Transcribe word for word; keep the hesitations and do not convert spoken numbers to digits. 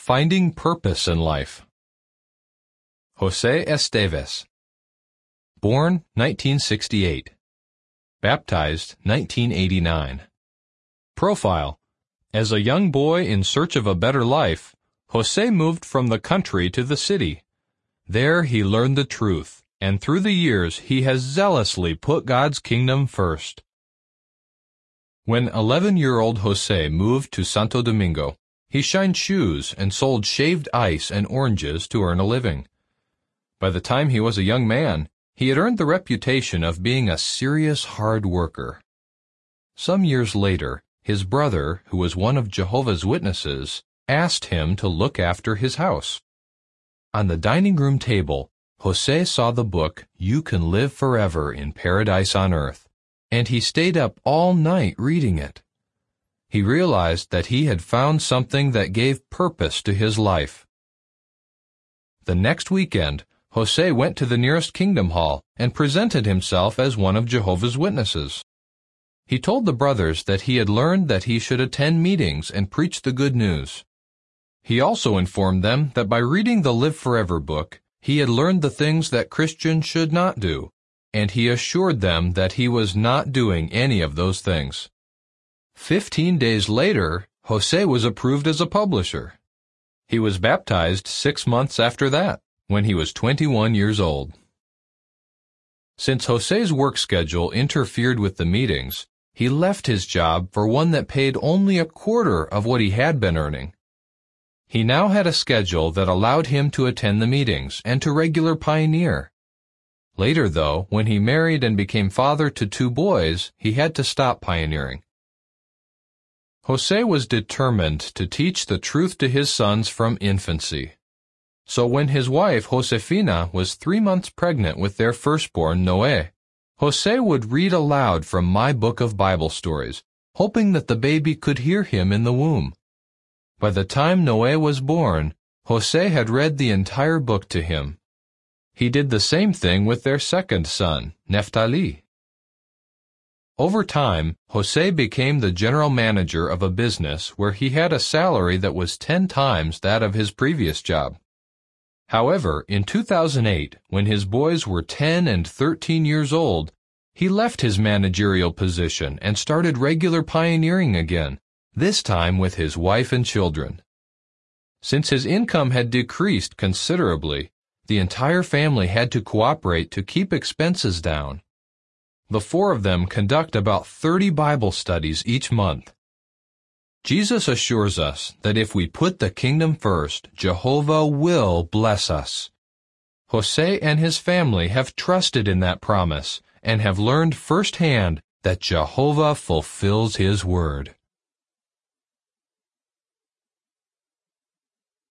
Finding Purpose in Life. Jose Esteves. Born nineteen sixty-eight. Baptized nineteen eighty-nine. Profile. As a young boy in search of a better life, Jose moved from the country to the city. There he learned the truth, and through the years he has zealously put God's kingdom first. When eleven-year-old Jose moved to Santo Domingo, he shined shoes and sold shaved ice and oranges to earn a living. By the time he was a young man, he had earned the reputation of being a serious hard worker. Some years later, his brother, who was one of Jehovah's Witnesses, asked him to look after his house. On the dining room table, Jose saw the book You Can Live Forever in Paradise on Earth, and he stayed up all night reading it. He realized that he had found something that gave purpose to his life. The next weekend, Jose went to the nearest Kingdom Hall and presented himself as one of Jehovah's Witnesses. He told the brothers that he had learned that he should attend meetings and preach the good news. He also informed them that by reading the Live Forever book, he had learned the things that Christians should not do, and he assured them that he was not doing any of those things. Fifteen days later, Jose was approved as a publisher. He was baptized six months after that, when he was twenty-one years old. Since Jose's work schedule interfered with the meetings, he left his job for one that paid only a quarter of what he had been earning. He now had a schedule that allowed him to attend the meetings and to regular pioneer. Later, though, when he married and became father to two boys, he had to stop pioneering. Jose was determined to teach the truth to his sons from infancy. So when his wife, Josefina, was three months pregnant with their firstborn, Noé, Jose would read aloud from my book of Bible stories, hoping that the baby could hear him in the womb. By the time Noé was born, Jose had read the entire book to him. He did the same thing with their second son, Naphtali. Over time, Jose became the general manager of a business where he had a salary that was ten times that of his previous job. However, in two thousand eight, when his boys were ten and thirteen years old, he left his managerial position and started regular pioneering again, this time with his wife and children. Since his income had decreased considerably, the entire family had to cooperate to keep expenses down. The four of them conduct about thirty Bible studies each month. Jesus assures us that if we put the kingdom first, Jehovah will bless us. Jose and his family have trusted in that promise and have learned firsthand that Jehovah fulfills His word.